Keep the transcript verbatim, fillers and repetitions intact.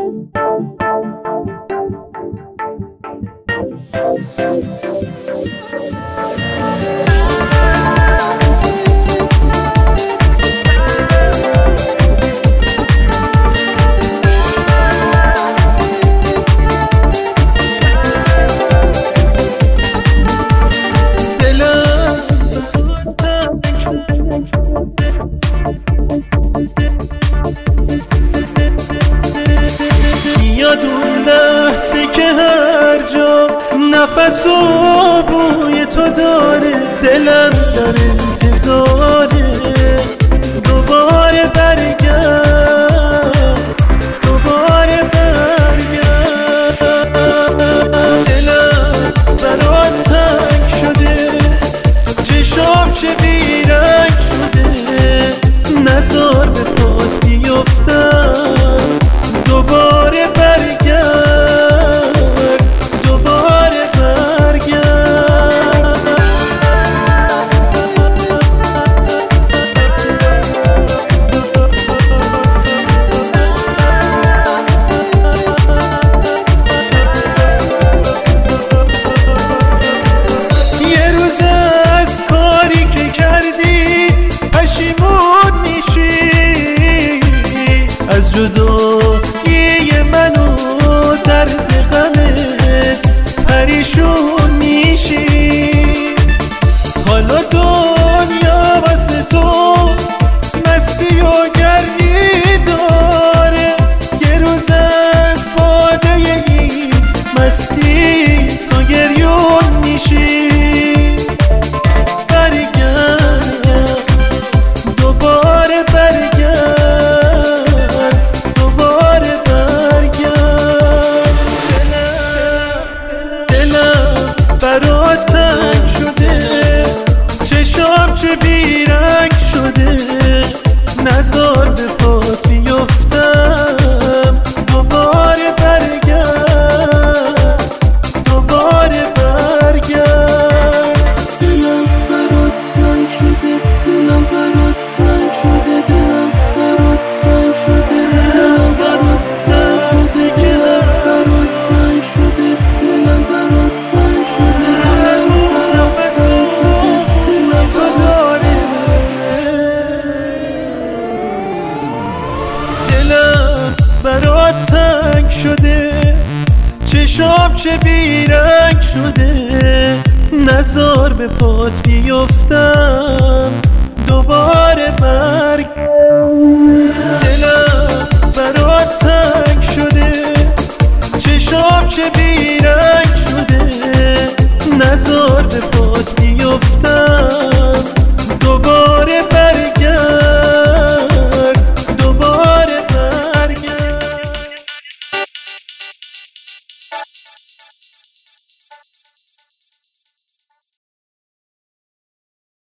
یاد اون لحظه که هر جا نفس و بوی تو داره، دلم در انتظاره دوباره برگرد، دوباره برگرد. دلم برات تنگ شده، چشام چه بیرنگ شده، نذار به پات بیفتم، دوباره برگرد، دوباره برگرد. یه روز از کاری که کردی پشیمون میشی، از جدایی من و درد غمت پریشون میشی. حالا دنیا واسه تو مستی و گرمی داره، یه روز از باده این مستی تو گریون میشی. برگرد، دوباره برگرد، دوباره برگرد. دلم برات تنگ شده، چشام چه بیرنگ شده، نذار به پات بیفتم، دوباره برگرد، دوباره برگرد. دلم برات تنگ شده، دلم برات تنگ شده، دلم برات تنگ شده، دلم برات تنگ شده، دلم برات تنگ شده، دلم برات تنگ شده، نفس و بوی تو داره، دلم برات تنگ شده، چشام چه بیرنگ شده، نذار به پات بیفتم، دوباره برگ. دلم برات تنگ شده، چشام چه بیرنگ شده، نذار به پات بیفتم،